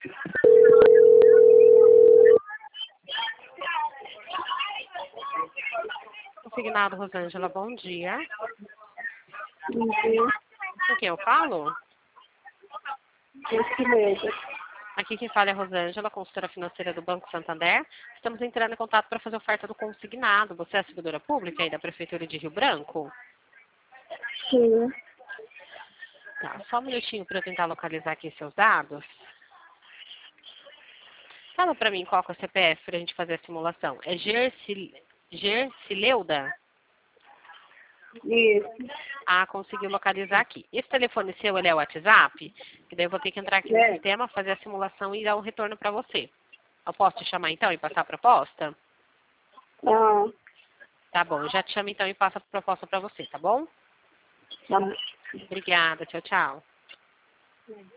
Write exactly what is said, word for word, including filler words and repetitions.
Consignado, Rosângela, bom dia. Bom dia. Com quem eu falo? Gentileza. Aqui quem fala é a Rosângela, consultora financeira do Banco Santander. Estamos entrando em contato para fazer oferta do consignado. Você é a servidora pública aí da Prefeitura de Rio Branco? Sim. Tá, só um minutinho para eu tentar localizar aqui seus dados. Fala para mim qual que é o C P F para a gente fazer a simulação. É Gercil... Gercileuda? Isso. Ah, consegui localizar aqui. Esse telefone seu, ele é o WhatsApp? Que daí eu vou ter que entrar aqui no É. sistema, fazer a simulação e dar um retorno para você. Eu posso te chamar então e passar a proposta? Ah, Tá bom, eu já te chamo então e passo a proposta para você, tá bom? tá. Obrigada, tchau, tchau.